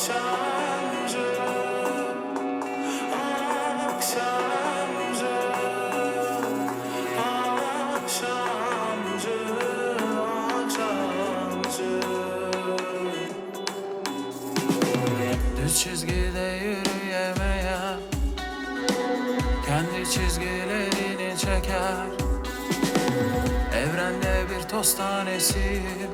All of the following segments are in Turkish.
Düz çizgide yürüyemeyen kendi çizgilerini çeker. Evrende bir toz tanesiyim,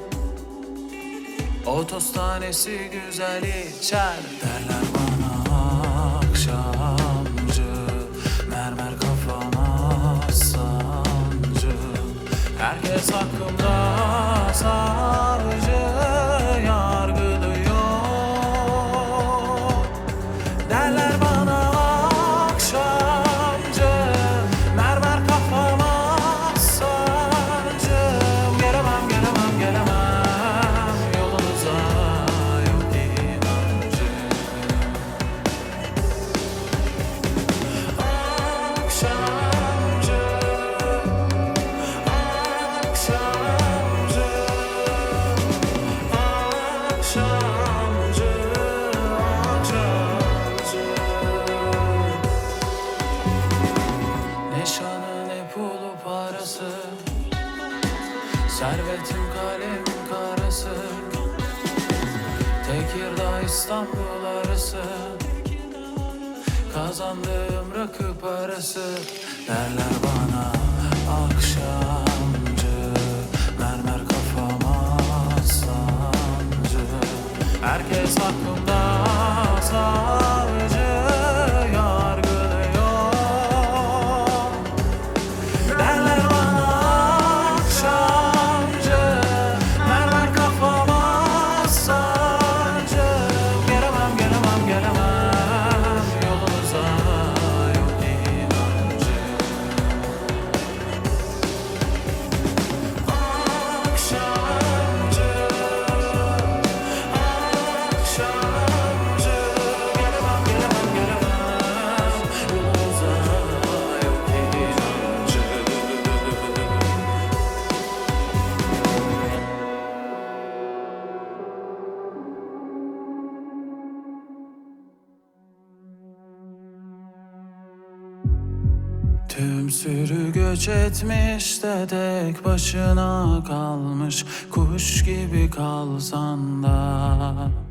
o toz tanesi güzel içer. Derler bana akşamcı, mermer kafama sancı. Herkes hakkımda savcı, yargılıyor. Derler bana akşamcı, mermer kafama sancı. Gelemem, gelemem, gelemem yolunuza, yok inancı. Akşamcı, akşamcı, akşamcı, akşamcı. Ne şanı ne pulu parası, servetim kalemim karası. Tekirdağ İstanbul arası, kazandığım rakı parası. Derler bana akşamcı, mermer kafama sancı. Herkes hakkımda savcı, yargılıyor. Derler bana akşamcı, mermer kafama sancı. Gelemem, gelemem, gelemem yolunuza, yok inancı. Akşamcı, akşamcı. Gelemem, gelemem, gelemem yolunuza, yok inancı. Tüm sürü göç etmiş de tek başına kalmış, kuş gibi kalsan da